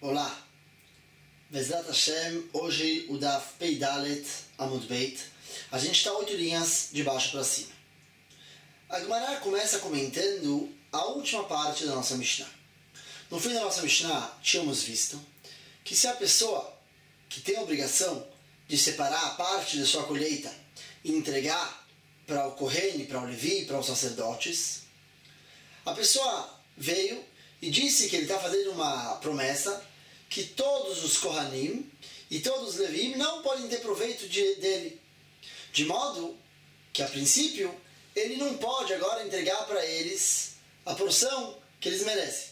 Olá, Bezrat Hashem, hoje o Daf Pei Dalet Amud Beit. A gente está 8 linhas de baixo para cima. A Gemara começa comentando a última parte da nossa Mishnah. No fim da nossa Mishnah, tínhamos visto que se a pessoa que tem a obrigação de separar a parte da sua colheita e entregar para o Kohen, para o Levi, para os sacerdotes, a pessoa veio e disse que ele está fazendo uma promessa que todos os Kohanim e todos os Levim não podem ter proveito dele. De modo que, a princípio, ele não pode agora entregar para eles a porção que eles merecem.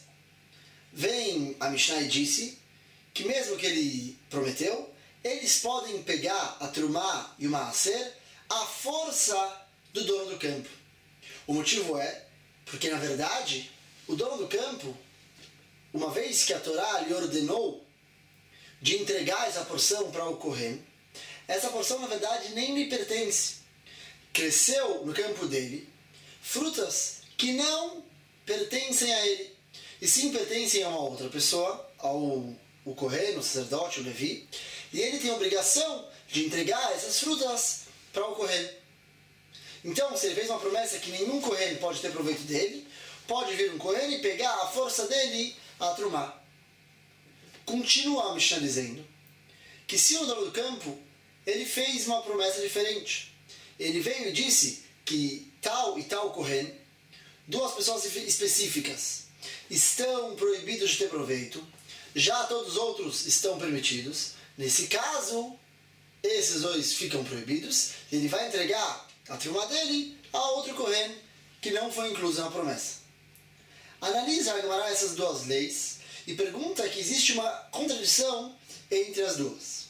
Vem a Mishnah e disse que mesmo que ele prometeu, eles podem pegar a Trumá e o Maaser à força do dono do campo. O motivo é porque, na verdade, o dono do campo, uma vez que a Torá lhe ordenou de entregar essa porção para o Kohen, essa porção, na verdade, nem lhe pertence. Cresceu no campo dele frutas que não pertencem a ele, e sim pertencem a uma outra pessoa, ao Kohen, o sacerdote, o Levi, e ele tem a obrigação de entregar essas frutas para o Kohen. Então, se ele fez uma promessa que nenhum Kohen pode ter proveito dele, pode vir um Kohen e pegar a força dele a Trumá. Continua a Mishnah dizendo que se o dono do campo ele fez uma promessa diferente, ele veio e disse que tal e tal Kohen, duas pessoas específicas, estão proibidos de ter proveito, já todos os outros estão permitidos. Nesse caso, esses dois ficam proibidos, e ele vai entregar a Trumá dele a outro Kohen que não foi incluso na promessa. Analisa a Gemara essas duas leis e pergunta que existe uma contradição entre as duas.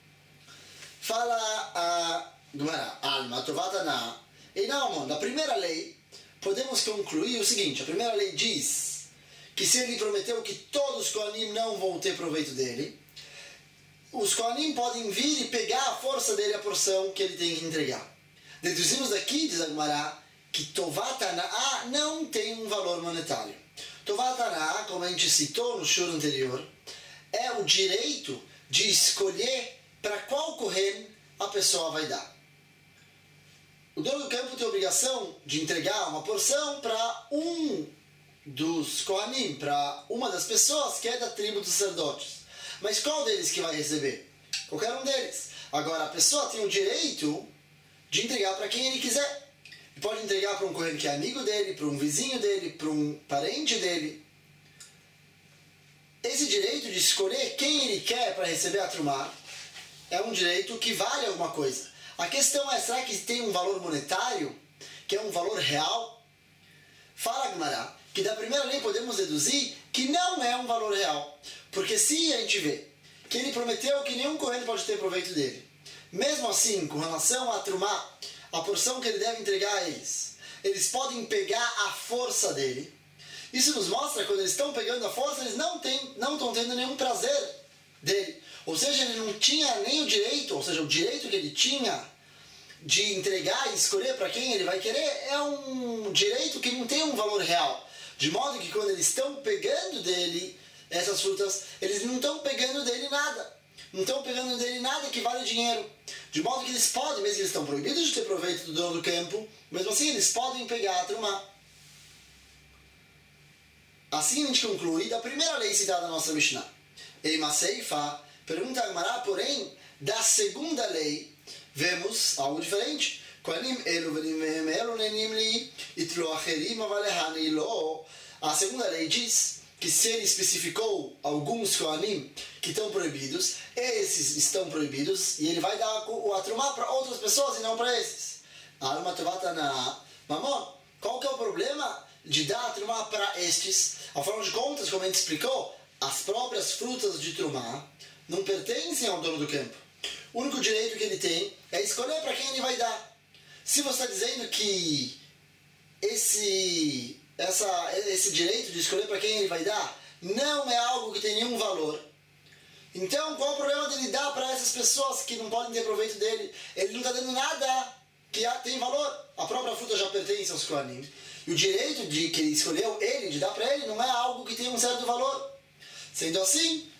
Fala a Gemara, Alma Tovatana, e não, da primeira lei, podemos concluir o seguinte: a primeira lei diz que se ele prometeu que todos os Kohanim não vão ter proveito dele, os Kohanim podem vir e pegar a força dele, a porção que ele tem que entregar. Deduzimos daqui, diz a Gemara, que Tovatana não tem um valor monetário. Tovatana, como a gente citou no shur anterior, é o direito de escolher para qual Kohen a pessoa vai dar. O dono do campo tem a obrigação de entregar uma porção para um dos Kohanim, para uma das pessoas que é da tribo dos sacerdotes. Mas qual deles que vai receber? Qualquer um deles. Agora, a pessoa tem o direito de entregar para quem ele quiser. Ele pode entregar para um Kohen que é amigo dele, para um vizinho dele, para um parente dele. Esse direito de escolher quem ele quer para receber a Trumá é um direito que vale alguma coisa. A questão é, será que tem um valor monetário, que é um valor real? Fala, Gemara, que da primeira lei podemos deduzir que não é um valor real. Porque se a gente vê que ele prometeu que nenhum Kohen pode ter proveito dele, mesmo assim, com relação a Trumá, a porção que ele deve entregar a eles, eles podem pegar a força dele. Isso nos mostra que quando eles estão pegando a força, eles não estão tendo nenhum prazer dele. Ou seja, ele não tinha nem o direito, ou seja, o direito que ele tinha de entregar e escolher para quem ele vai querer é um direito que não tem um valor real. De modo que quando eles estão pegando dele essas frutas, eles não estão pegando dele nada. Não estão pegando dele nada que vale dinheiro. De modo que eles podem, mesmo que eles estão proibidos de ter proveito do dono do campo, mesmo assim eles podem pegar a Trumá. Assim a gente conclui da primeira lei citada na nossa Mishnah. Eima Seifa, pergunta a Gemara, porém, da segunda lei, vemos algo diferente. A segunda lei diz que se ele especificou alguns Kohanim que estão proibidos, esses estão proibidos, e ele vai dar a Trumá para outras pessoas e não para esses. Alma Tovatana, Mamon, qual que é o problema de dar a Trumá para estes? Afinal de contas, como a gente explicou, as próprias frutas de Trumá não pertencem ao dono do campo. O único direito que ele tem é escolher para quem ele vai dar. Se você está dizendo que esse direito de escolher para quem ele vai dar não é algo que tem nenhum valor, então qual é o problema dele dar para essas pessoas que não podem ter proveito dele? Ele não está dando nada que tem valor. A própria fruta já pertence aos Kohanim. E o direito de que ele escolheu ele, de dar para ele, não é algo que tem um certo valor. Sendo assim,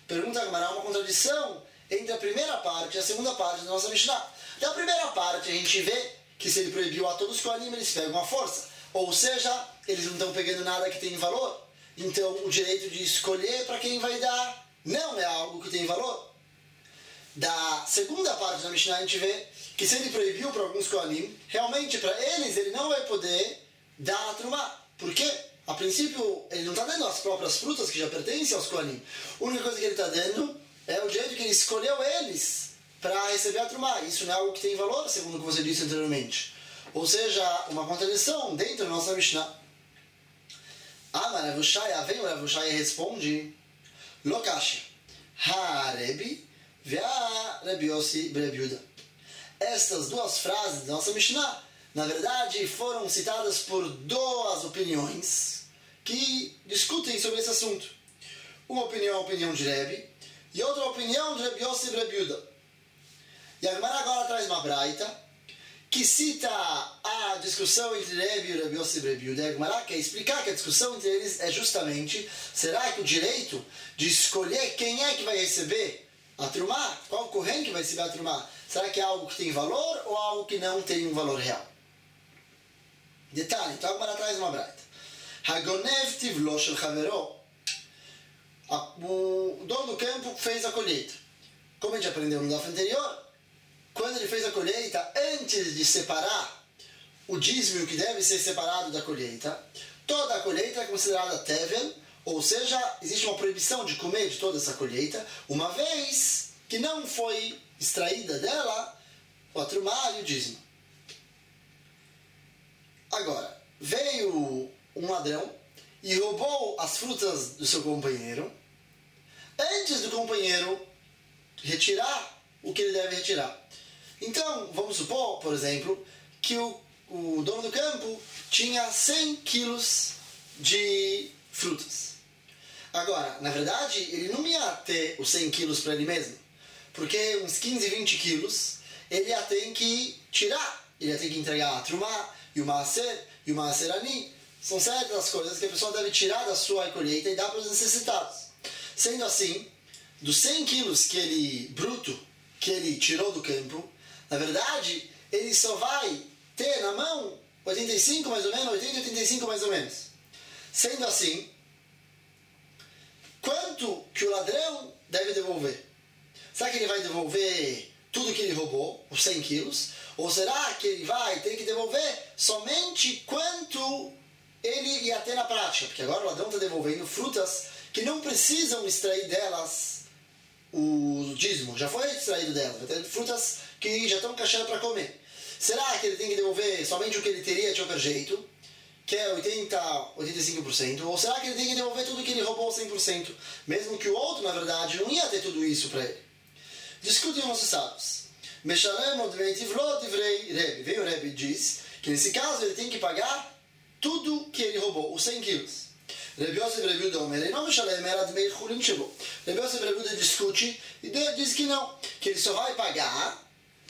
Pergunta a Gemara, uma contradição entre a primeira parte e a segunda parte da nossa Mishnah. Da primeira parte a gente vê que se ele proibiu a todos os Kohanim, eles pegam a força. Ou seja, eles não estão pegando nada que tem valor. Então o direito de escolher para quem vai dar não é algo que tem valor. Da segunda parte da Mishnah a gente vê que se ele proibiu para alguns Kohanim, realmente para eles ele não vai poder dar a Trumá. Por quê? A princípio ele não está dando as próprias frutas que já pertencem aos Kohanim. A única coisa que ele está dando é o direito que ele escolheu eles para receber a Trumá. Isso não é algo que tem valor, segundo o que você disse anteriormente. Ou seja, uma contradição dentro da nossa Mishnah. Mas Rav Ushaya, vem o Rav Ushaya e responde: Lokashia, ha-rebi vea-Rebi Yossi bre-Rebi Yehuda. Estas duas frases da nossa Mishnah, na verdade, foram citadas por duas opiniões que discutem sobre esse assunto. Uma opinião é a opinião de Rebbe e outra opinião de Rebi Yossi bre-Rebi Yehuda. E a Gemara agora traz uma braita que cita a discussão entre Rebbe e Rebi Yossi bre-Rebi Yehuda. A Gemara quer explicar que a discussão entre eles é justamente: será que o direito de escolher quem é que vai receber a Trumá, qual Kohen que vai receber a Trumá, será que é algo que tem valor ou algo que não tem um valor real? Detalhe, então agora traz uma braita. Hagonev tivlo shel chavero. O dono do campo fez a colheita. Como a gente aprendeu no daf anterior, quando ele fez a colheita, antes de separar o dízimo que deve ser separado da colheita, toda a colheita é considerada tevel, ou seja, existe uma proibição de comer de toda essa colheita, uma vez que não foi extraída dela a trumá e o dízimo. Agora, veio um ladrão e roubou as frutas do seu companheiro, antes do companheiro retirar o que ele deve retirar. Então, vamos supor, por exemplo, que o dono do campo tinha 100 quilos de frutas. Agora, na verdade, ele não ia ter os 100 quilos para ele mesmo, porque uns 15, 20 quilos ele ia ter que tirar, ele ia ter que entregar a trumá e o maaser ani. São certas coisas que a pessoa deve tirar da sua colheita e dar para os necessitados. Sendo assim, dos 100 quilos bruto que ele tirou do campo, na verdade, ele só vai ter na mão 85 mais ou menos, 80, 85 mais ou menos. Sendo assim, quanto que o ladrão deve devolver? Será que ele vai devolver tudo que ele roubou, os 100 quilos? Ou será que ele vai ter que devolver somente quanto ele ia ter na prática? Porque agora o ladrão está devolvendo frutas que não precisam extrair delas o dízimo. Já foi extraído delas. Vai ter frutas que já estão caixadas para comer. Será que ele tem que devolver somente o que ele teria de qualquer jeito, que é 85%? Ou será que ele tem que devolver tudo que ele roubou 100%? Mesmo que o outro, na verdade, não ia ter tudo isso para ele. Discutem nossos sábios. Meshalem odvei tivlo divrei Rebbe. Veio o Rebbe e diz que nesse caso ele tem que pagar tudo que ele roubou, os 100 quilos. Rebi Yossi bre-Rebi Yehuda omer, ele não meshalem era dmei chulin shebo. Rebi Yossi bre-Rebi Yehuda discute e diz que não, que ele só vai pagar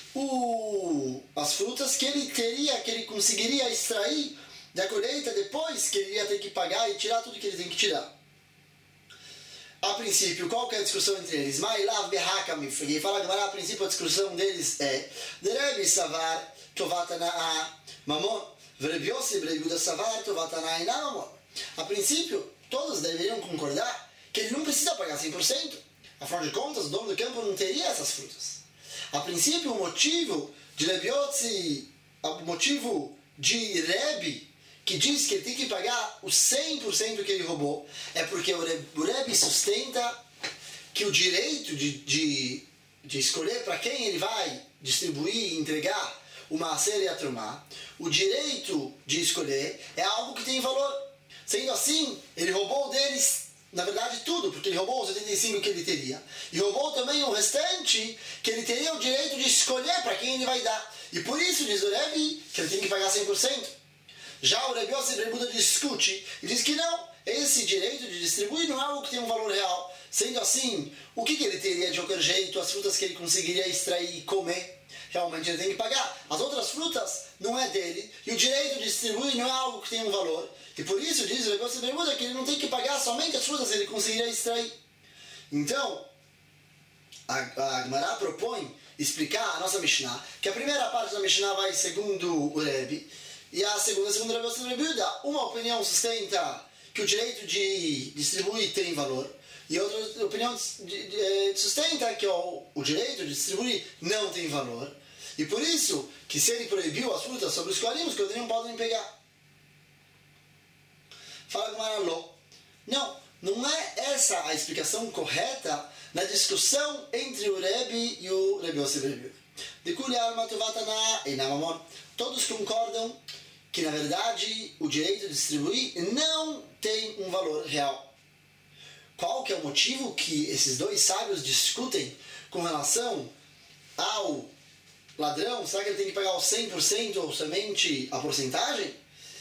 as frutas que ele conseguiria extrair da colheita depois que ele ia ter que pagar e tirar tudo que ele tem que tirar. A princípio, qual que é a discussão entre eles? Ma'ilav behakam, e fala que a princípio a discussão deles é Rebbe savar tovatana'a mamon, Rebi Yossi bre-Rebi Yehuda savar tovatana'a ina mamon. A princípio, todos deveriam concordar que ele não precisa pagar 100%. Afinal de contas, o dono do campo não teria essas frutas. A princípio, o motivo de Rebi Yossi, o motivo de Rebbe, que diz que ele tem que pagar os 100% que ele roubou, é porque o Rebbe sustenta que o direito de escolher para quem ele vai distribuir e entregar o maaser e a trumá, o direito de escolher é algo que tem valor. Sendo assim, ele roubou deles, na verdade, tudo, porque ele roubou os 85 que ele teria. E roubou também o restante, que ele teria o direito de escolher para quem ele vai dar. E por isso, diz o Rebbe, que ele tem que pagar 100%. Já o Rebi Yossi bre-Rebi Yehuda discute e diz que não, esse direito de distribuir não é algo que tem um valor real. Sendo assim, o que ele teria de qualquer jeito, as frutas que ele conseguiria extrair e comer, realmente ele tem que pagar. As outras frutas não é dele, e o direito de distribuir não é algo que tem um valor. E por isso diz o Rebi Yossi bre-Rebi Yehuda que ele não tem que pagar somente as frutas que ele conseguiria extrair. Então, a Gemara propõe explicar a nossa Mishnah, que a primeira parte da Mishnah vai segundo o Rebbe, e a segunda segundo o Rebbe Yossi. Uma opinião sustenta que o direito de distribuir tem valor, e outra opinião sustenta que o direito de distribuir não tem valor, e por isso que se ele proibiu as frutas sobre os Kohanim, os Kohanim não podem pegar. Fala Gemara, não é essa a explicação correta na discussão entre o Rebbe e o Rebbe Yossi ben Yehuda. Todos concordam que, na verdade, o direito de distribuir não tem um valor real. Qual que é o motivo que esses dois sábios discutem com relação ao ladrão? Será que ele tem que pagar os 100% ou somente a porcentagem?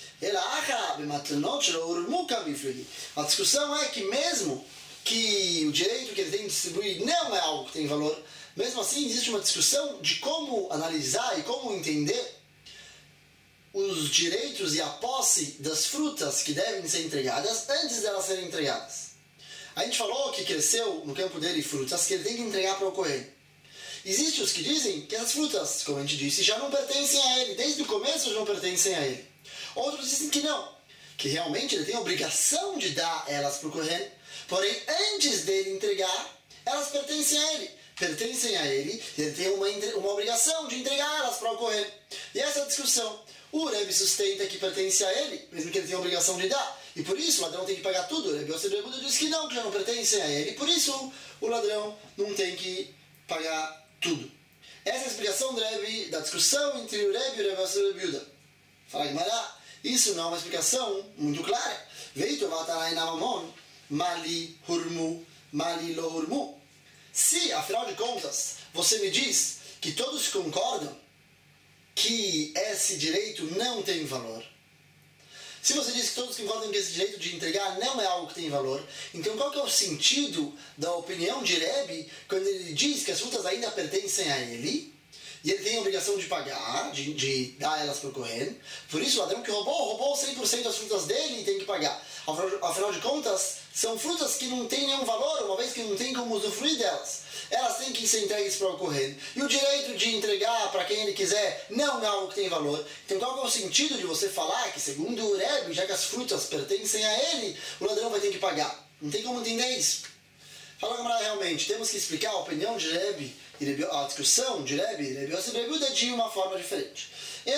A discussão é que mesmo que o direito que ele tem de distribuir não é algo que tem valor, mesmo assim existe uma discussão de como analisar e como entender os direitos e a posse das frutas que devem ser entregadas antes delas serem entregadas. A gente falou que cresceu no campo dele frutas que ele tem que entregar para o Kohen. Existem os que dizem que as frutas, como a gente disse, já não pertencem a ele, desde o começo já não pertencem a ele. Outros dizem que não, que realmente ele tem a obrigação de dar elas para o Kohen, porém antes dele entregar, elas pertencem a ele. Pertencem a ele, ele tem uma obrigação de entregar elas para o Kohen. E essa é a discussão. O Rebbe sustenta que pertence a ele, mesmo que ele tenha a obrigação de dar. E por isso o ladrão tem que pagar tudo. O Rebbe Yossi ben Yehuda diz que não, que já não pertence a ele. Por isso o ladrão não tem que pagar tudo. Essa é a explicação da discussão entre o Rebbe e o Rebbe Yossi ben Yehuda. Fala Gemara, isso não é uma explicação muito clara. Veito vatanai namamon, mali hurmu, mali lo hurmu. Se, afinal de contas, você me diz que todos concordam que esse direito não tem valor, se você diz que todos concordam que esse direito de entregar não é algo que tem valor, então qual que é o sentido da opinião de Rebbe quando ele diz que as frutas ainda pertencem a ele e ele tem a obrigação de pagar, de dar elas para o Kohen? Por isso o ladrão que roubou 100% das frutas dele e tem que pagar. Afinal de contas, são frutas que não têm nenhum valor, uma vez que não tem como usufruir delas. Elas têm que ser entregues para o Kohen. E o direito de entregar para quem ele quiser não é algo que tem valor. Então qual que é o sentido de você falar que, segundo o Rebbe, já que as frutas pertencem a ele, o ladrão vai ter que pagar? Não tem como entender isso. Fala, camarada, realmente, temos que explicar a opinião de Rebbe, a discussão de Rebbe e Rebbe Yossi ben Yehuda de uma forma diferente.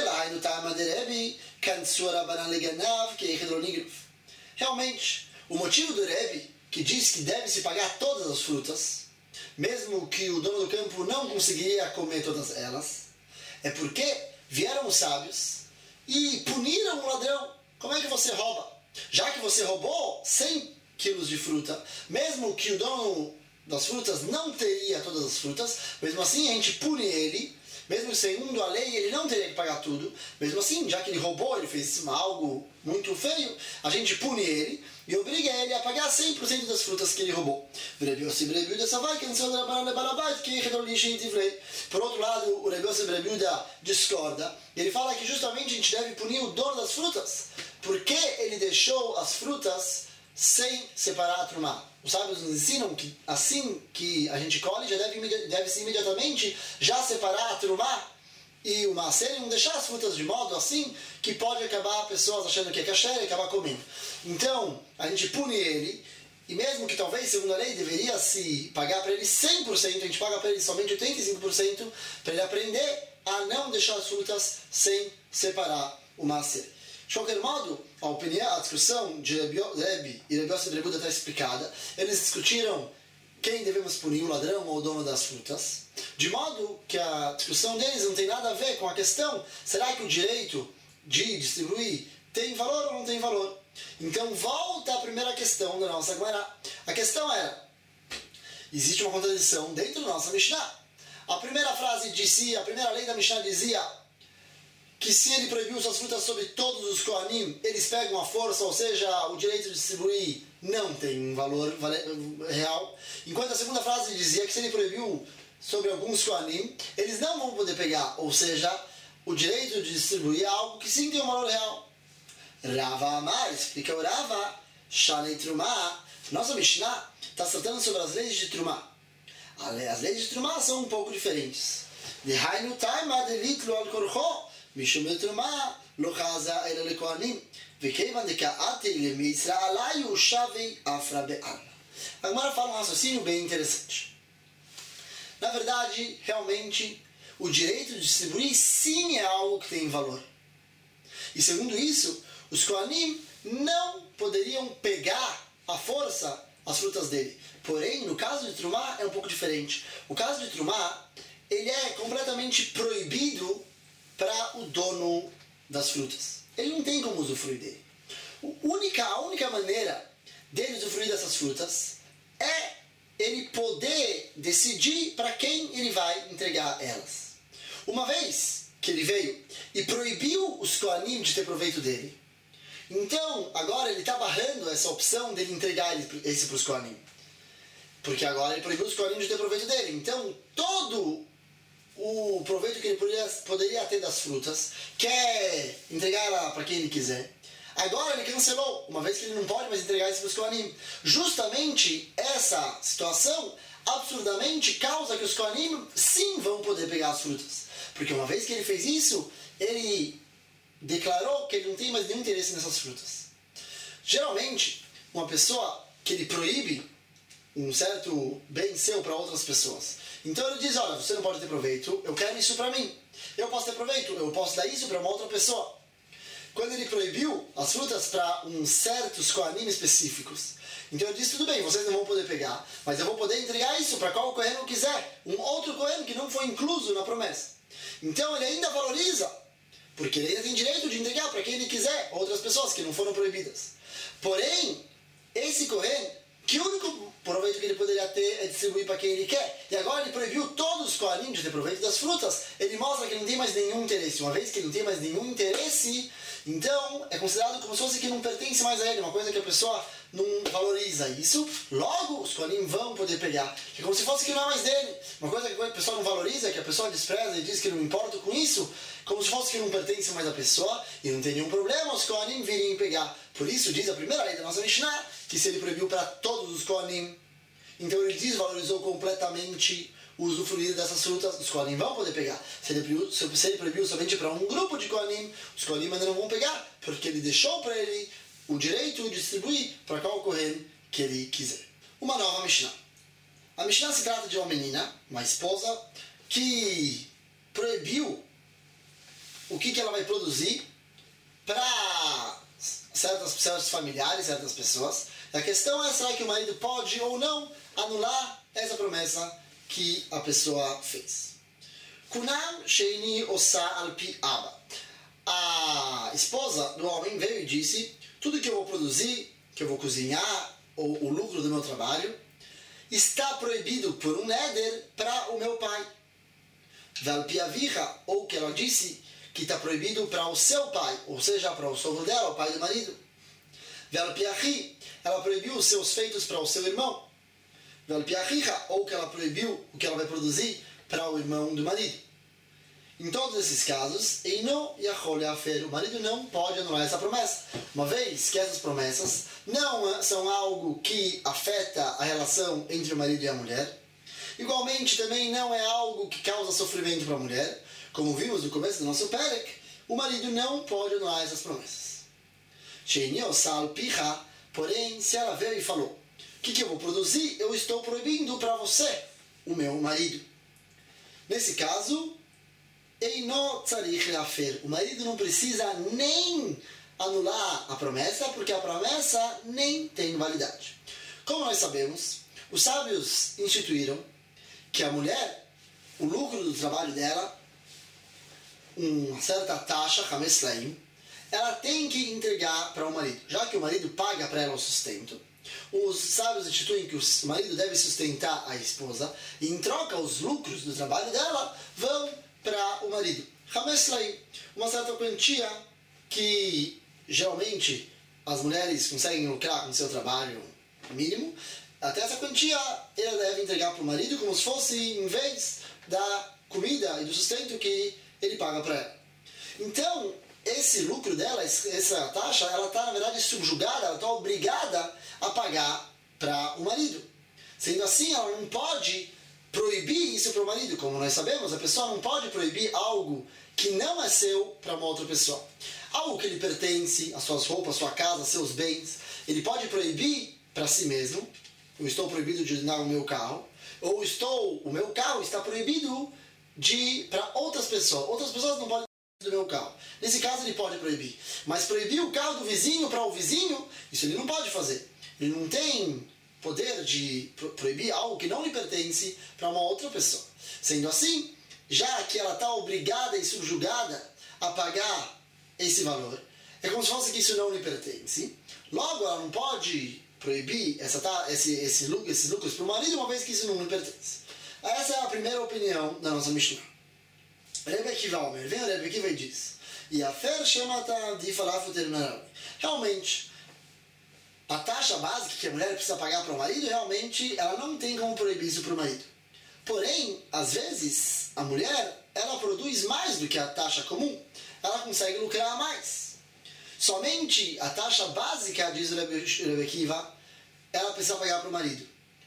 Realmente, o motivo do Rebbe, que diz que deve se pagar todas as frutas, mesmo que o dono do campo não conseguiria comer todas elas, é porque vieram os sábios e puniram o ladrão. Como é que você rouba? Já que você roubou 100 quilos de fruta, mesmo que o dono das frutas não teria todas as frutas, mesmo assim a gente pune ele, mesmo segundo a lei ele não teria que pagar tudo, mesmo assim, já que ele roubou, ele fez algo muito feio, a gente pune ele e obriga ele a pagar 100% das frutas que ele roubou. Por outro lado, o Rebbe Yossi ben Yehuda discorda, e ele fala que justamente a gente deve punir o dono das frutas, porque ele deixou as frutas sem separar a trumá. Os sábios nos ensinam que assim que a gente colhe, já deve-se imediatamente já separar a trumá e o maaser, e não deixar as frutas de modo assim que pode acabar pessoas achando que é kasher e acabar comendo. Então, a gente pune ele, e mesmo que talvez, segundo a lei, deveria se pagar para ele 100%, a gente paga para ele somente 85%, para ele aprender a não deixar as frutas sem separar o maaser. De qualquer modo, a discussão de Rebbe e Rebbe Yossi ben Yehuda está explicada. Eles discutiram quem devemos punir, o ladrão ou o dono das frutas, de modo que a discussão deles não tem nada a ver com a questão: será que o direito de distribuir tem valor ou não tem valor? Então volta à primeira questão da nossa Gemara. A questão era: existe uma contradição dentro da nossa Mishnah. A primeira frase dizia, a primeira lei da Mishnah dizia que se ele proibiu suas frutas sobre todos os Kohanim, eles pegam a força, ou seja, o direito de distribuir não tem um valor real. Enquanto a segunda frase dizia que se ele proibiu sobre alguns Kohanim, eles não vão poder pegar, ou seja, o direito de distribuir é algo que sim tem um valor real. Rava Amar, explica o Rava, Shanei Trumah, nossa Mishnah está se tratando sobre as leis de Trumá. As leis de Trumá são um pouco diferentes. דהיינו תימא דליטלו על כורחו, משום בתרומה לא חזה אלא לכהנים, וכיוון דקאתי למישראליו שבי אפרה בעלמא. A Gemara fala um raciocínio bem interessante. Na verdade, realmente, o direito de distribuir sim é algo que tem valor. E segundo isso, os Kohanim não poderiam pegar à força as frutas dele. Porém, no caso de Trumá é um pouco diferente. O caso de Trumá, ele é completamente proibido para o dono das frutas. Ele não tem como usufruir dele. A única maneira dele usufruir dessas frutas é ele poder decidir para quem ele vai entregar elas. Uma vez que ele veio e proibiu os Kohanim de ter proveito dele, então agora ele está barrando essa opção dele entregar esse para os Kohanim. Porque agora ele proibiu os Kohanim de ter proveito dele. Então todo o proveito que ele poderia ter das frutas, quer entregar para quem ele quiser. Agora ele cancelou, uma vez que ele não pode mais entregar isso para os Kohanim. Justamente essa situação absurdamente causa que os Kohanim sim vão poder pegar as frutas. Porque uma vez que ele fez isso, ele declarou que ele não tem mais nenhum interesse nessas frutas. Geralmente, uma pessoa que ele proíbe um certo bem seu para outras pessoas. Então ele diz, olha, você não pode ter proveito, eu quero isso para mim. Eu posso ter proveito, eu posso dar isso para uma outra pessoa. Quando ele proibiu as frutas para uns certos Kohanim específicos, então ele disse, tudo bem, vocês não vão poder pegar, mas eu vou poder entregar isso para qual Kohen eu quiser, um outro Kohen que não foi incluso na promessa. Então ele ainda valoriza, porque ele ainda tem direito de entregar para quem ele quiser, outras pessoas que não foram proibidas. Porém, esse Kohen, que o único proveito que ele poderia ter é distribuir para quem ele quer. E agora ele proibiu todos os Kohanim de ter proveito das frutas. Ele mostra que ele não tem mais nenhum interesse. Uma vez que ele não tem mais nenhum interesse, então é considerado como se fosse que não pertence mais a ele. Uma coisa que a pessoa não valoriza isso. Logo, os Kohanim vão poder pegar. É como se fosse que não é mais dele. Uma coisa que a pessoa não valoriza, que a pessoa despreza e diz que não importa com isso, como se fosse que não pertence mais à pessoa. E não tem nenhum problema os Kohanim virem pegar. Por isso diz a primeira lei da nossa Mishnah, que se ele proibiu para todos os Kohanim, então ele desvalorizou completamente o usufruir dessas frutas, os Kohanim vão poder pegar. Se ele proibiu somente para um grupo de Kohanim, os Kohanim ainda não vão pegar, porque ele deixou para ele o direito de distribuir para qual Kohen que ele quiser. Uma nova Mishnah. A Mishnah se trata de uma menina, uma esposa, que proibiu o que ela vai produzir para certos familiares, certas pessoas. E a questão é, será que o marido pode ou não anular essa promessa que a pessoa fez? Kunam sheini osa alpi aba. A esposa do homem veio e disse, tudo que eu vou produzir, que eu vou cozinhar, ou o lucro do meu trabalho, está proibido por um neder para o meu pai. Valpi avicha, ou que ela disse que está proibido para o seu pai, ou seja, para o sogro dela, o pai do marido. Valpi achi, ela proibiu os seus feitos para o seu irmão. Valpi achicha, ou que ela proibiu o que ela vai produzir para o irmão do marido. Em todos esses casos, Eino yachol yafer, o marido não pode anular essa promessa, uma vez que essas promessas não são algo que afeta a relação entre o marido e a mulher. Igualmente, também não é algo que causa sofrimento para a mulher. Como vimos no começo do nosso Perek, o marido não pode anular essas promessas. Sheini osal picha, porém, se ela veio e falou, o que eu vou produzir, eu estou proibindo para você, o meu marido. Nesse caso, Eino tzarich leafer, o marido não precisa nem anular a promessa, porque a promessa nem tem validade. Como nós sabemos, os sábios instituíram que a mulher, o lucro do trabalho dela, uma certa taxa, chametz laim, ela tem que entregar para o marido. Já que o marido paga para ela o sustento, os sábios instituem que o marido deve sustentar a esposa e em troca os lucros do trabalho dela vão para o marido. Chametz laim, uma certa quantia que geralmente as mulheres conseguem lucrar com seu trabalho mínimo, até essa quantia ela deve entregar para o marido como se fosse em vez da comida e do sustento que ele paga para ela. Então, esse lucro dela, essa taxa, ela está, na verdade, subjugada, ela está obrigada a pagar para o marido. Sendo assim, ela não pode proibir isso para o marido. Como nós sabemos, a pessoa não pode proibir algo que não é seu para uma outra pessoa. Algo que lhe pertence, as suas roupas, a sua casa, seus bens, ele pode proibir para si mesmo. Eu estou proibido de usar o meu carro. Ou o meu carro está proibido para outras pessoas. Outras pessoas não podem do meu carro. Nesse caso ele pode proibir. Mas proibir o carro do vizinho para o vizinho, isso ele não pode fazer. Ele não tem poder de proibir algo que não lhe pertence para uma outra pessoa. Sendo assim, já que ela está obrigada e subjugada a pagar esse valor, é como se fosse que isso não lhe pertence. Logo, ela não pode proibir esses lucros para o marido, uma vez que isso não lhe pertence. Essa é a primeira opinião da nossa Mishnah. Rebbe Akiva Omer, vem o Rebbe Akiva e diz: Yafer Shemata de Falafu Terminal. Realmente, a taxa básica que a mulher precisa pagar para o marido, realmente, ela não tem como proibir isso para o marido. Porém, às vezes, a mulher, ela produz mais do que a taxa comum. Ela consegue lucrar mais. Somente a taxa básica, diz o Rebbe Akiva, ela precisa pagar para o marido.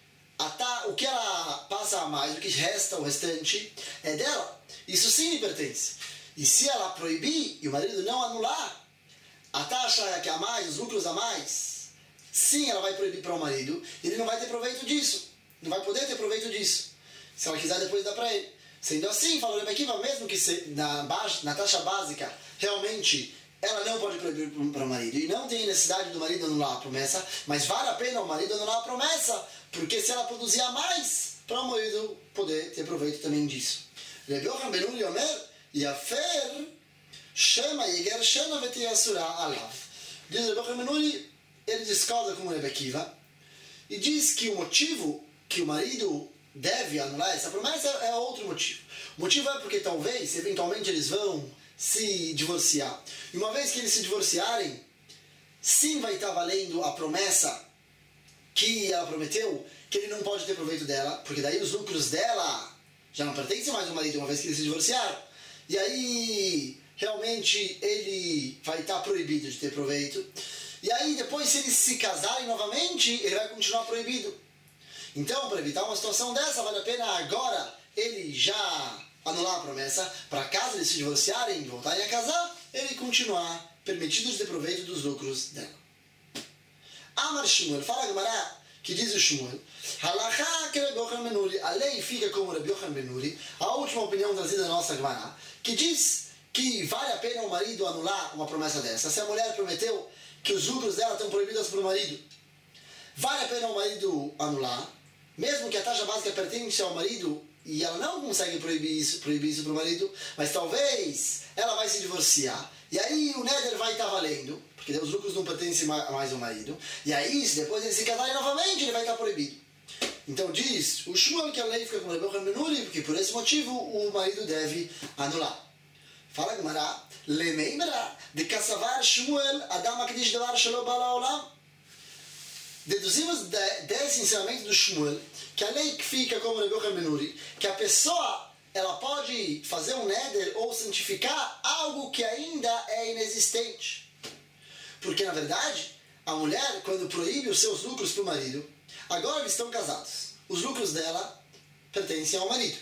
O que ela passa a mais, o que resta, o restante, é dela. Isso sim lhe pertence. E se ela proibir e o marido não anular, a taxa que é a mais, os lucros a mais, sim, ela vai proibir para o marido, e ele não vai ter proveito disso. Não vai poder ter proveito disso. Se ela quiser, depois dá para ele. Sendo assim, falou Rebbe Akiva, mesmo que na taxa básica, realmente, ela não pode proibir para o marido. E não tem necessidade do marido anular a promessa, mas vale a pena o marido anular a promessa, porque se ela produzir a mais, para o marido poder ter proveito também disso. Rebbe Yochanan ben Uli Omer, Yafer Shema Yeger Shena V'Tiyasura Alav. Diz Rebbe Yochanan ben Uli, ele discorda com o Rebbe Akiva e diz que o motivo que o marido deve anular essa promessa é outro motivo. O motivo é porque talvez, eventualmente, eles vão se divorciar. E uma vez que eles se divorciarem, sim vai estar valendo a promessa que ela prometeu, que ele não pode ter proveito dela, porque daí os lucros dela já não pertencem mais ao marido, uma vez que eles se divorciaram. E aí, realmente, ele vai estar proibido de ter proveito. E aí, depois, se eles se casarem novamente, ele vai continuar proibido. Então, para evitar uma situação dessa, vale a pena agora ele já anular a promessa, para caso eles se divorciarem e voltarem a casar, ele continuar permitido de ter proveito dos lucros dela. Amar Shmuel, fala a Gemara que diz o Shmuel, Halachá que Rebbe Yochanan ben Uri, a lei fica como Rebbe Yochanan ben Uri, a última opinião trazida na nossa Gemara, que diz que vale a pena o marido anular uma promessa dessa. Se a mulher prometeu que os lucros dela estão proibidos para o marido, vale a pena o marido anular, mesmo que a taxa básica pertence ao marido e ela não consegue proibir isso para o marido, mas talvez ela vai se divorciar. E aí o neder vai estar valendo, porque os lucros não pertencem mais ao marido. E aí, se depois eles se casarem novamente, ele vai estar proibido. Então diz o Shmuel que a lei fica com o Rebbe Yochanan ben Uri, porque por esse motivo o marido deve anular. Fala a Gemara, Lemeimra, de Kassavar Shmuel, Adam Akdish Davar Shelo Bala Olam. Deduzimos desse ensinamento do Shmuel que a lei que fica como Rebbe Yochanan ben Uri, que a pessoa ela pode fazer um neder ou santificar algo que ainda é inexistente. Porque, na verdade, a mulher, quando proíbe os seus lucros para o marido, agora eles estão casados. Os lucros dela pertencem ao marido.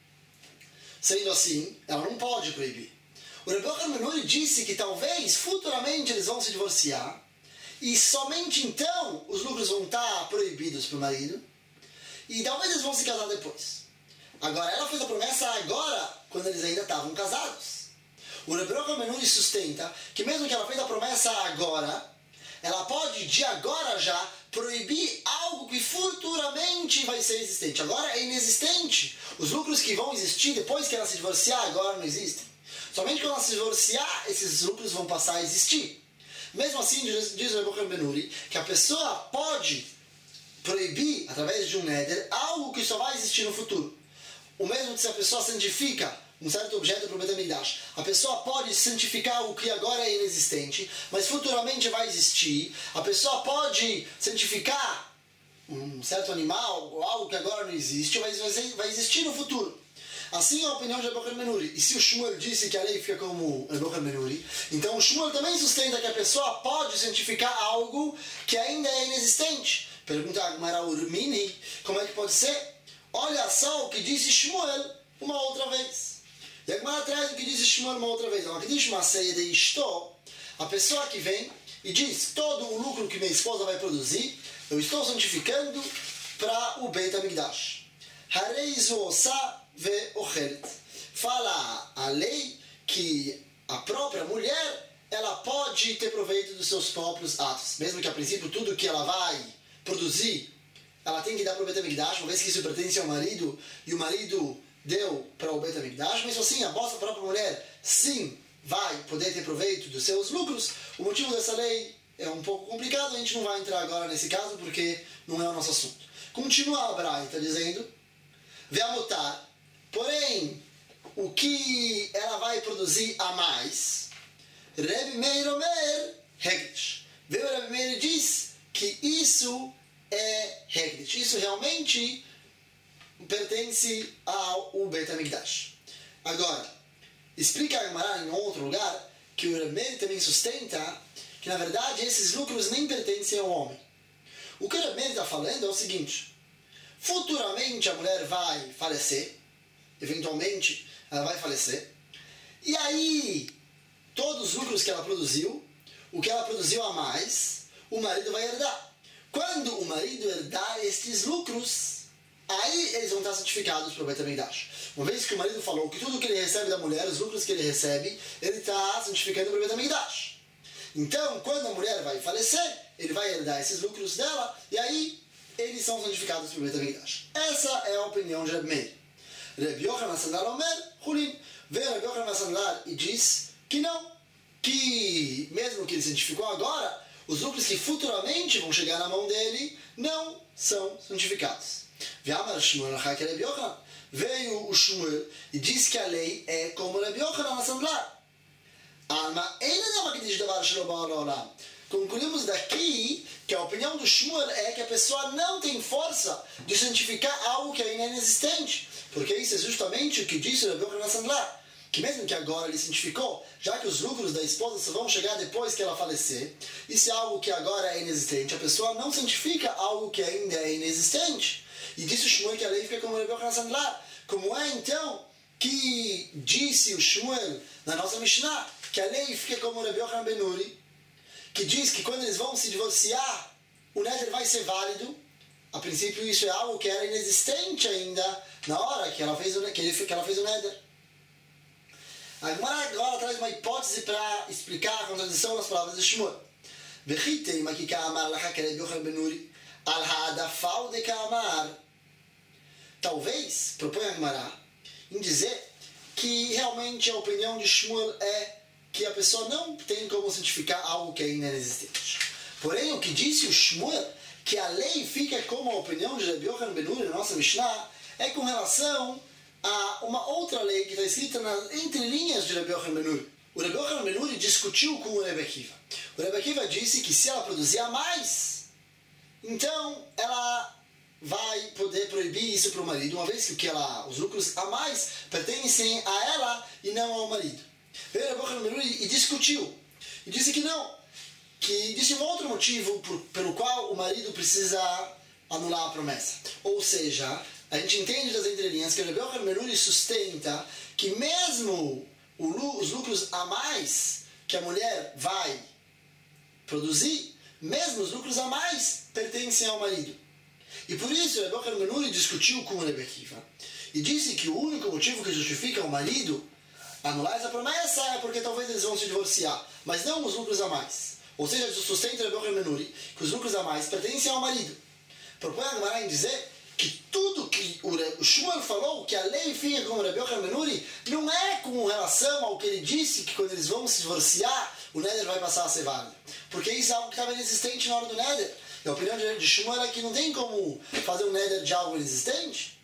Sendo assim, ela não pode proibir. O Rebbe Yochanan ben Uri disse que talvez, futuramente, eles vão se divorciar, e somente então os lucros vão estar proibidos para o marido, e talvez eles vão se casar depois. Agora, ela fez a promessa agora, quando eles ainda estavam casados. O Rebbe Yochanan ben Uri sustenta que mesmo que ela fez a promessa agora, ela pode, de agora já, proibir algo que futuramente vai ser existente. Agora é inexistente. Os lucros que vão existir depois que ela se divorciar, agora não existem. Somente quando ela se divorciar, esses lucros vão passar a existir. Mesmo assim, diz o Rebbe Yochanan ben Uri, que a pessoa pode proibir, através de um neder, algo que só vai existir no futuro. O mesmo que se a pessoa santifica um certo objeto para o Beit HaMikdash. A pessoa pode santificar o que agora é inexistente, mas futuramente vai existir. A pessoa pode santificar um certo animal ou algo que agora não existe, mas vai existir no futuro. Assim é a opinião de Rebbe Yochanan ben Uri. E se o Shmuel disse que a lei fica como Rebbe Yochanan ben Uri, então o Shmuel também sustenta que a pessoa pode santificar algo que ainda é inexistente. Pergunta a Agmará Urmini, como é que pode ser? Olha só o que disse Shmuel uma outra vez. E a Agmará traz o que disse Shmuel uma outra vez. A pessoa que vem e diz, todo o lucro que minha esposa vai produzir, eu estou santificando para o Beit HaMikdash. Hareizu osa ve'ochelet. Fala a lei que a própria mulher, ela pode ter proveito dos seus próprios atos. Mesmo que a princípio tudo que ela vai produzir, ela tem que dar para o Beit HaMikdash, uma vez que isso pertence ao marido, e o marido deu para o Beit HaMikdash, mas assim, a vossa própria mulher, sim, vai poder ter proveito dos seus lucros. O motivo dessa lei é um pouco complicado, a gente não vai entrar agora nesse caso, porque não é o nosso assunto. Continua a Braita dizendo, ve'amutar, porém, o que ela vai produzir a mais, Rebbe Meir Omer, Hekdesh. Veio Rebbe Meir e diz que isso é Hekdesh. Isso realmente pertence ao Beit HaMikdash. Agora, explica a Gemara em outro lugar que o Rebbe Meir também sustenta que, na verdade, esses lucros nem pertencem ao homem. O que o Rebbe Meir está falando é o seguinte, futuramente a mulher vai falecer, eventualmente ela vai falecer, e aí todos os lucros que ela produziu, o que ela produziu a mais, o marido vai herdar. Quando o marido herdar estes lucros, aí eles vão estar certificados para o Beit HaMikdash. Uma vez que o marido falou que tudo que ele recebe da mulher, os lucros que ele recebe, ele está certificando para o Beit HaMikdash. Então, quando a mulher vai falecer, ele vai herdar esses lucros dela, e aí eles são santificados para o Beit HaMikdash. Essa é a opinião de Rebbe Meir. Rebbe Yochanan Sandlar Omer, Hulin. Veio Rebbe Yochanan Sandlar e diz que não, que mesmo que ele santificou agora, os lucros que futuramente vão chegar na mão dele não são santificados. Veio o Shmuel e disse que a lei é como Rebbe Yochanan Sandlar. Concluímos daqui que a opinião do Shmuel é que a pessoa não tem força de santificar algo que ainda é inexistente, porque isso é justamente o que disse o Rebbe Yochanan Sandlar, que mesmo que agora ele santificou, já que os lucros da esposa só vão chegar depois que ela falecer, isso é algo que agora é inexistente, a pessoa não santifica algo que ainda é inexistente. E disse o Shmuel que a lei fica como o Rebbe Yochanan Sandlar. Como é então que disse o Shmuel na nossa Mishnah que a lei fica como o Rebbe Yochanan Ben Nuri, que diz que quando eles vão se divorciar, o neder vai ser válido. A princípio isso é algo que era inexistente ainda na hora que ela fez o neder. A Gemara agora traz uma hipótese para explicar a contradição nas palavras de Shmuel. Talvez, propõe a Gemara, em dizer que realmente a opinião de Shmuel é que a pessoa não tem como santificar algo que ainda é inexistente. Porém, o que disse o Shmuel, que a lei fica como a opinião de Rebbe Yochanan Ben Nuri, na nossa Mishnah, é com relação a uma outra lei que está escrita nas entrelinhas de Rebbe Yochanan Ben Nuri. O Rebbe Yochanan Ben Nuri discutiu com o Rebbe Akiva. O Rebbe Akiva disse que se ela produzir a mais, então ela vai poder proibir isso para o marido, uma vez que os lucros a mais pertencem a ela e não ao marido. Veio o Rebbe Yochanan Ben Nuri e discutiu. E disse que não. Que disse um outro motivo pelo qual o marido precisa anular a promessa. Ou seja, a gente entende das entrelinhas que o Rebbe Yochanan Ben Nuri sustenta que mesmo os lucros a mais que a mulher vai produzir, mesmo os lucros a mais pertencem ao marido. E por isso o Rebbe Yochanan Ben Nuri discutiu com o Rebbe Akiva e disse que o único motivo que justifica o marido anular essa promessa é porque talvez eles vão se divorciar, mas não os lucros a mais. Ou seja, sustenta o Rebbe Yochanan Ben Nuri que os lucros a mais pertencem ao marido. Propõe a Gemara em dizer que tudo que o Shmuel falou, que a lei fica como o Rebbe Yochanan Ben Nuri, não é com relação ao que ele disse que quando eles vão se divorciar, o neder vai passar a ser válido. Porque isso é algo que estava inexistente na hora do neder. E a opinião de Shmuel é que não tem como fazer um neder de algo inexistente.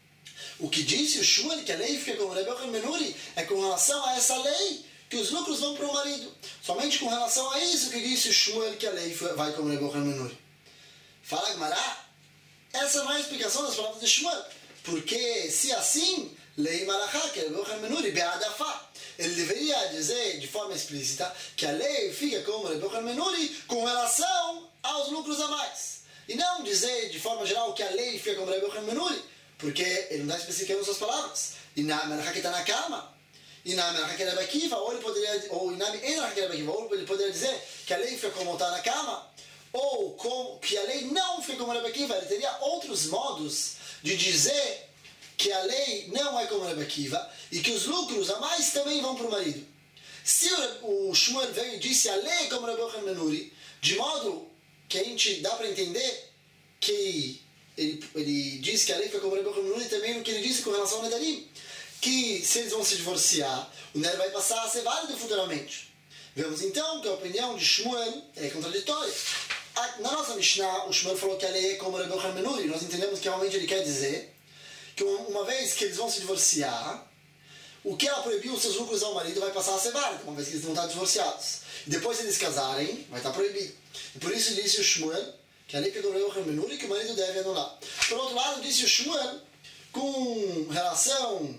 O que disse o Shmuel, que a lei fica como o Rebbe Yochanan Ben Nuri, é com relação a essa lei, que os lucros vão para o marido. Somente com relação a isso que disse o Shmuel, que a lei vai como o Rebbe Yochanan Ben Nuri. Fala Gemara, essa não é a explicação das palavras de Shmuel. Porque se assim, lei malachá, que é o Rebbe Yochanan Ben Nuri, be'adafá. Ele deveria dizer de forma explícita que a lei fica como o Rebbe Yochanan Ben Nuri com relação aos lucros a mais. E não dizer de forma geral que a lei fica como Rabbi Yochanan ben Nuri, porque ele não está especificando suas palavras. Inami Alachá que está na cama, Inami Alachá que é Rabbi Akiva, ou ele poderia dizer que a lei fica como está na cama, ou que a lei não fica como Rabbi Akiva. Ele teria outros modos de dizer que a lei não é como Rabbi Akiva e que os lucros a mais também vão para o marido. Se o Shmuel veio e disse a lei é como Rabbi Yochanan ben Nuri, de modo que a gente dá para entender que ele diz que a lei foi como Rabbi Yochanan ben Nuri também no que ele disse com relação ao Nedarim, que se eles vão se divorciar, o Neder vai passar a ser válido futuramente. Vemos então que a opinião de Shmuel é contraditória. Na nossa Mishnah, o Shmuel falou que a lei é como Rabbi Yochanan ben Nuri. Nós entendemos que realmente ele quer dizer que uma vez que eles vão se divorciar, o que ela proibiu os seus lucros ao marido vai passar a ser válido, uma vez que eles vão estar divorciados. E depois eles casarem, vai estar proibido. E por isso disse o Shmuel que a lei pegou o Rabbi Yochanan ben Nuri e que o marido deve anular. Por outro lado, disse o Shmuel com relação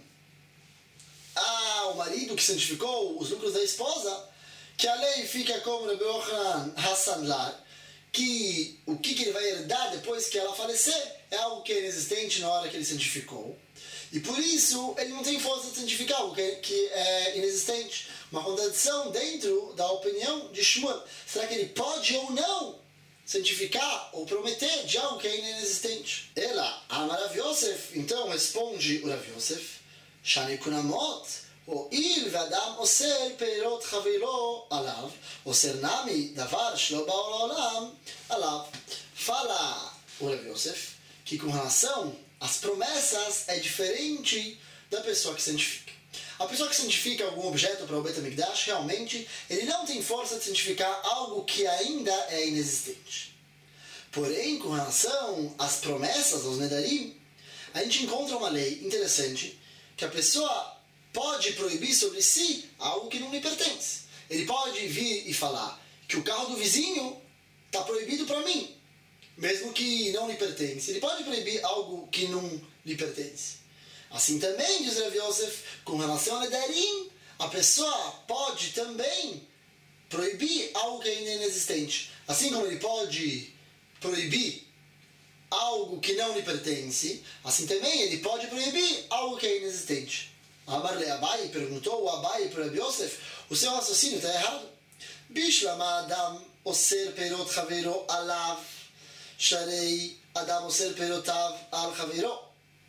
ao marido que santificou os lucros da esposa, que a lei fica como Rabbi Yochanan Hassanlar, que o que ele vai herdar depois que ela falecer é algo que é inexistente na hora que ele santificou. E por isso ele não tem força de santificar algo que é inexistente. Uma contradição dentro da opinião de Shmuel. Será que ele pode ou não santificar ou prometer de algo que é inexistente? Ela, Amar Rav Yosef, então responde o Rav Yosef, Shani Kunamot, הואיל ואדם אוסר פירות חברו עליו, אוסר נמי דבר שלא באו לעולם עליו. Fala o Rav Yosef que com relação às promessas é diferente da pessoa que santifica. A pessoa que santifica algum objeto para o Beit HaMikdash, realmente, ele não tem força de santificar algo que ainda é inexistente. Porém, com relação às promessas, aos Nedarim, a gente encontra uma lei interessante, que a pessoa pode proibir sobre si algo que não lhe pertence. Ele pode vir e falar que o carro do vizinho está proibido para mim, mesmo que não lhe pertence. Ele pode proibir algo que não lhe pertence. Assim também, diz Rav Yosef, com relação a Nedarim, a pessoa pode também proibir algo que ainda é inexistente. Assim como ele pode proibir algo que não lhe pertence, assim também ele pode proibir algo que é inexistente. Amar le Abai, perguntou o Abai para Rav Yosef, o seu raciocínio está errado. Bishlama Adam oser perot chaveiro alav, sharei Adam oser perotav al chaveiro.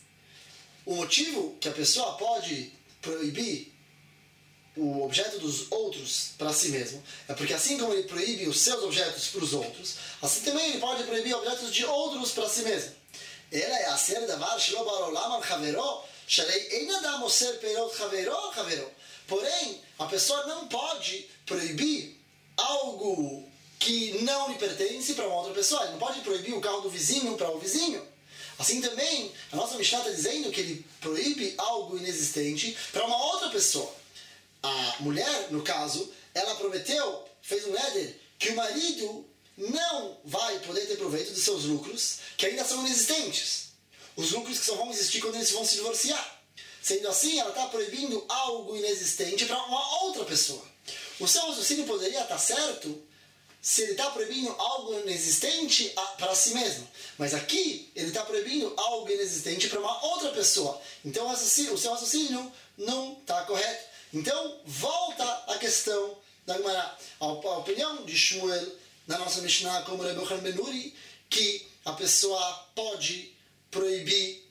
O motivo que a pessoa pode proibir o objeto dos outros para si mesmo é porque assim como ele proíbe os seus objetos para os outros, assim também ele pode proibir objetos de outros para si mesmo. Ela é a ser davar shelo barolam al chaveiro, sharei ein adam oser perot chaveiro al chaveiro. Porém, a pessoa não pode proibir algo que não lhe pertence para uma outra pessoa. Ele não pode proibir o carro do vizinho para o vizinho. Assim também, a nossa Mishnah está dizendo que ele proíbe algo inexistente para uma outra pessoa. A mulher, no caso, ela prometeu, fez um éder, que o marido não vai poder ter proveito dos seus lucros, que ainda são inexistentes. Os lucros que só vão existir quando eles vão se divorciar. Sendo assim, ela está proibindo algo inexistente para uma outra pessoa. O seu raciocínio poderia estar certo se ele está proibindo algo inexistente para si mesmo. Mas aqui, ele está proibindo algo inexistente para uma outra pessoa. Então, o seu raciocínio não está correto. Então, volta a questão da Gemara. A opinião de Shmuel, na nossa Mishnah, como Rabbi Yochanan ben Nuri, que a pessoa pode proibir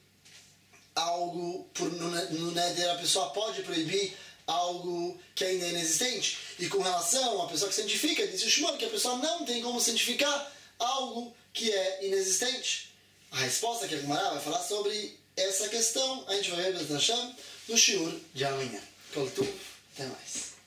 algo, no Neder, a pessoa pode proibir algo que ainda é inexistente. E com relação à pessoa que santifica, diz o Shmuel que a pessoa não tem como santificar algo que é inexistente. A resposta que a Gemara vai falar sobre essa questão, a gente vai ver no shiur de amanhã. Até mais.